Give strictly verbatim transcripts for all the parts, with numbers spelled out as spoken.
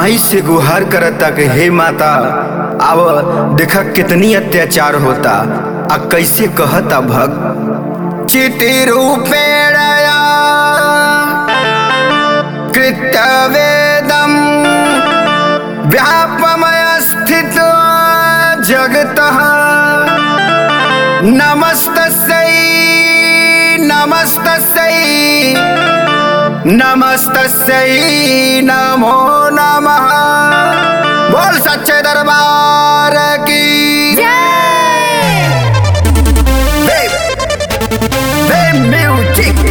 माई से गुहार करता कि हे माता अब देखा कितनी अत्याचार होता। आ कैसे कहता भक्त चिति रूपेण कृत्यवेदम व्यापमय स्थित जगतः नमस्तस्यै नमस्तस्यै नमस्तस्यै नमो नमः। बोल सच्चे दरबार की जय। म्यूजिक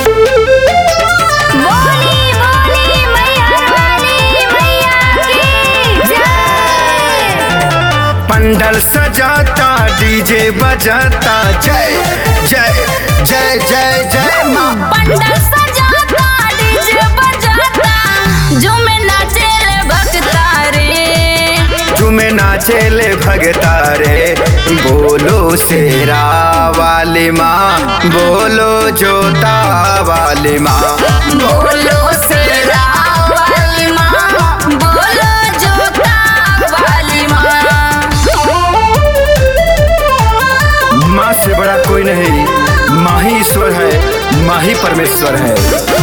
बोली बोली मैया वाली मैया की जय। पंडल सजाता डीजे बजाता जय जय जय जय जय माँ। पंडल सजाता डीजे बजाता झूमे नाचेले भक्ता रे झूमे नाचेले भगता रे। बोलो शेरा वाली माँ बोलो जोता वाली माँ। बोलो शेरा वाली माँ बोलो जोता वाली माँ। माँ से बड़ा कोई नहीं, माँ ही ईश्वर है, माँ ही परमेश्वर है।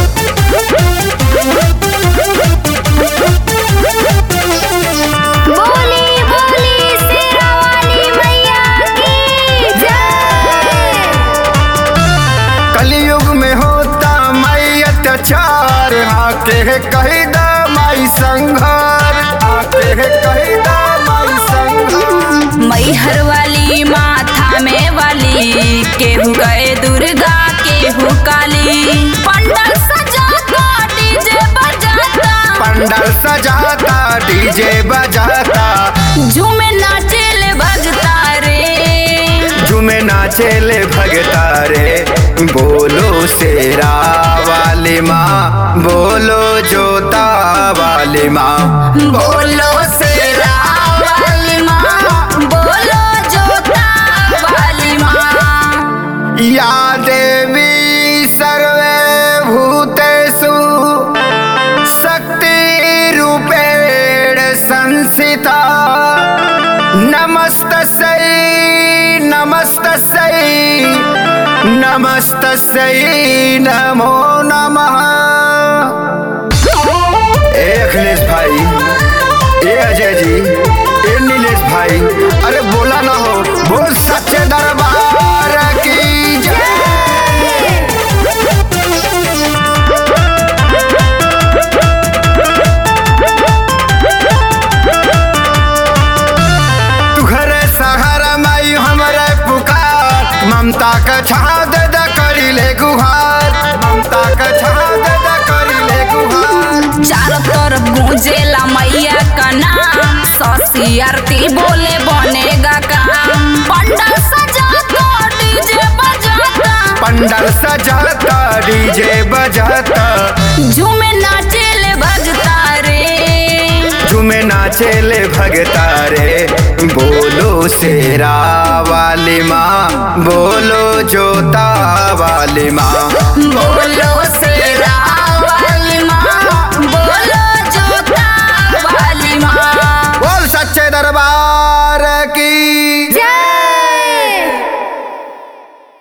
बोली बोली शेरा वाली मैया की जय। कलयुग में होता माई अत्याचार आके है कही दा माई संघार आके है कही दा माई संघार। मैहर वाली माथा में वाली केहू गए दुर्गा केहू काली। पंडल सजाता डीजे बजाता पंडल सजाता डीजे बजाता झूमे नाचेले भगता रे झूमे नाचेले भगता रे। बोलो शेरा वाली माँ बोलो जोता वाली माँ। बोलो शेरा वाली माँ बोलो जोता वाली माँ। या देवी सर्वे भूतेषु शक्ति रूपेण संस्थिता नमस्तस्यै नमस्तस्यै नमस्तस्यै नमो नमः। ए अखिलेश भाई, ए अजय जी, ए नीलेश भाई, अरे बोला ना हो। बोल सच्चे दरबार की जय। तू घरे सहारा माई हमरे पुकार ममता का छाद द करी ले गुहार ममता का छाद द करी ले गुहार। चारों तरफ गूंजेला मैया का नाम सौसी आरती बोले बनेगा काम। पंडल सजाता डीजे बजाता पंडल सजाता डीजे बजाता झूमे नाचेले भगता रे झूमे नाचेले भगता रे। बोलो शेरा वाली माँ बोलो जोता वाली माँ। बोलो शेरा वाली माँ बोलो जोता वाली माँ। बोल सच्चे दरबार की